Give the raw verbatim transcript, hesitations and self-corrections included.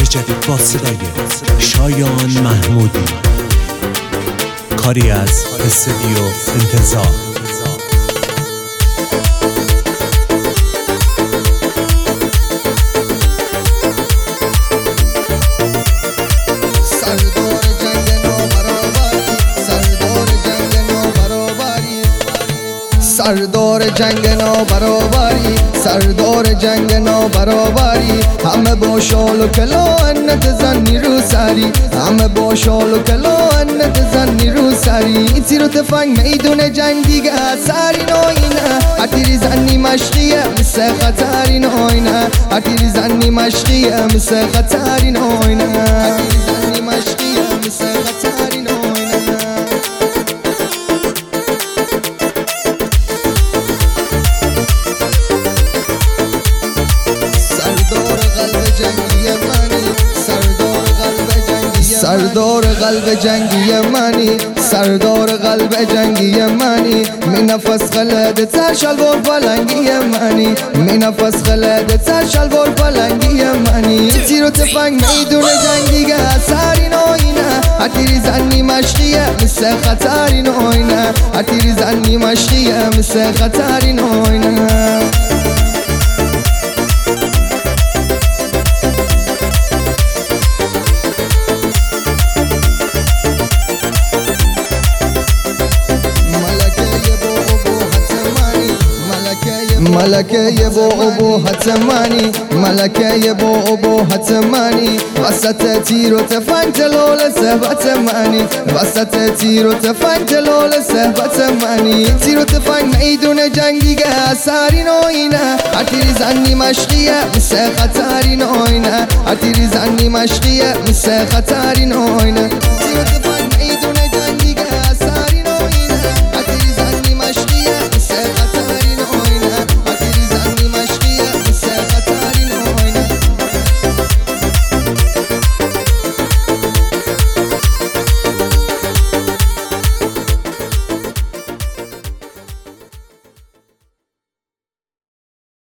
جدید با صدای شایان محمودی، کاری از استودیو انتظار. سردار جنگ نابرابری، سردار جنگ نابرابری، همه با شال و کلاهت زنی رو سری، همه با شال و کلاهت زنی رو سری. تیر و تفنگ میدون جنگ دیگه سری ناینه، هر تیری زنی مشقیه مثل خطری ناینه، هر تیری زنی مشقیه مثل خطری ناینه، هر تیری زنی مشقیه مثل خطری ناینه. سردار قلب جنگی منی، سردار قلب جنگی منی، می نفس خلد تر شلوار پلنگی منی، می نفس خلد تر شلوار پلنگی منی. تیر و تفنگ میدون جنگ دیگه سری ناینه، هر تیری زنی مشقیه مثل خطری ناینه، هر تیری زنی مشقیه مثل خطری ناینه. ملکه با ابهت منی، ملکه با ابهت منی، وسط تیر و تفنگ تلال صحبت منی، وسط تیر و تفنگ تلال صحبت منی. تیر و تفنگ میدون جنگ دیگه سری ناینه، هر تیری زنی مشقیه مثل خطری ناینه، هر تیری زنی مشقیه مثل خطری ناینه.